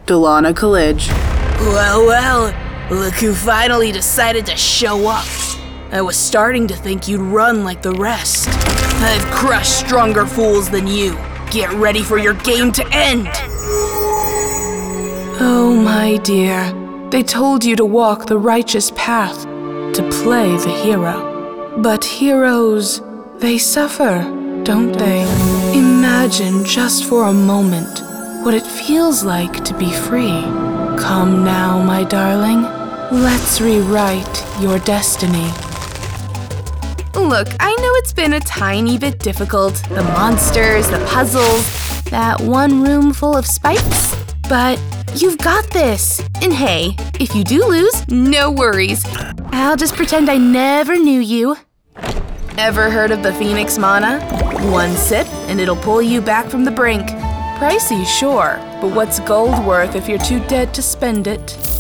Delana College. Well, look who finally decided to show up. I was starting to think you'd run like the rest. I've crushed stronger fools than you. Get ready for your game to end! Oh, my dear. They told you to walk the righteous path, to play the hero. But heroes, they suffer, don't they? Imagine just for a moment what it feels like to be free. Come now, my darling. Let's rewrite your destiny. Look, I know it's been a tiny bit difficult. The monsters, the puzzles, that one room full of spikes. But you've got this. And hey, if you do lose, no worries. I'll just pretend I never knew you. Ever heard of the Phoenix Mana? One sip and it'll pull you back from the brink. Pricey, sure, but what's gold worth if you're too dead to spend it?